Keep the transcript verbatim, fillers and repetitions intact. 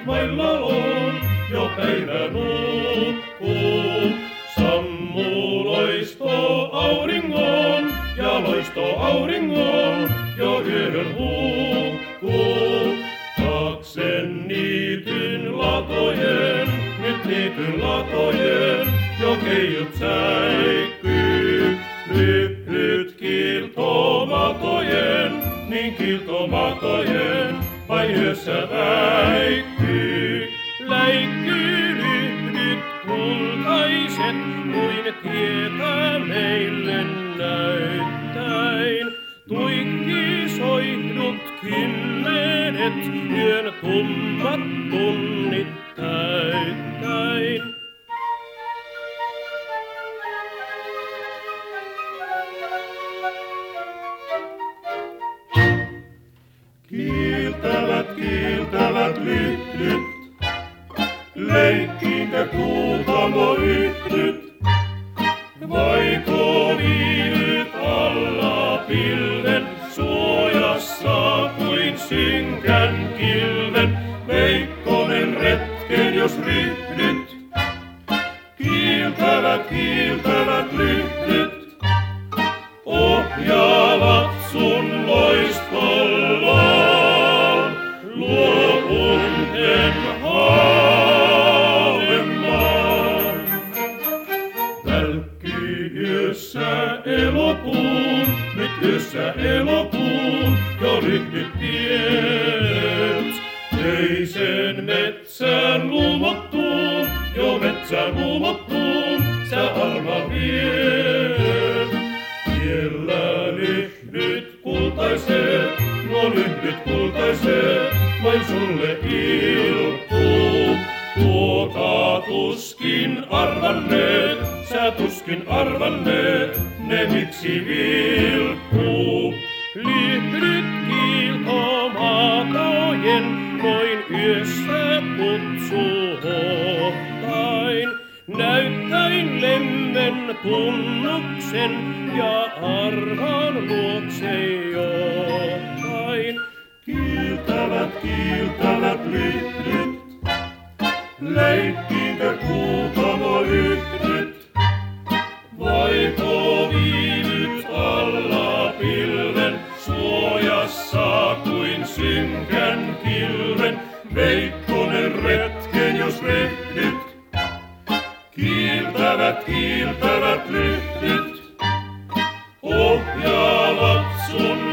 vailla on, jo päivä nukkuu. Sammuu loisto auringon, ja loisto auringon, jo yöhön hukkuu. Taksen niityn latojen, nyt niityn latojen, jo keijut säikkyy. Lyhyt kiltomatojen, niin kiltomatojen, vain yössä väikkyy. Läikkyy lyhdyt kultaiset, kuin tietä meille näyttäin. Tuikki soihdut kymmenet, yön tummat tunnit täyttäin. Kiiltävät, kiiltävät lyhdyt, leikkiinkö kuutamo yhdyt? Vaiko viilyt alla pilven, suojassa kuin synkän kilven? Veikkonen retken jos ryhdyt, kiiltävät, kiiltävät lyhdyt, ohjaavat sun loistollaan, luovunden haavemmaan. Välkkyy yössä elokuun, nyt yössä elokuun, jo lyhdyt pienet. Öisen metsän luumottuun, jo metsän luumottuun, sä arma viet. Siellä lyhdyt kultaiset, nuo lyhdyt kultaiset, vain sulle iltuu. Tuota tuskin arvanneet, sä tuskin arvanneet, ne miksi vilkkuu. Lyhdyt kiltomatojen, noin yössä kutsuu hohtain. Näyttäin lemmen tunnuksen ja arvan luokse johtain. Kiiltävät, kiiltävät lyhdyt, leikkiinkö kuutamo yhdyt? Vaiko viilyt alla pilven, suojassa kuin synkän kilven? Veikkonen retken jos ryhdyt, kiiltävät, kiiltävät lyhdyt, ohjaavat sun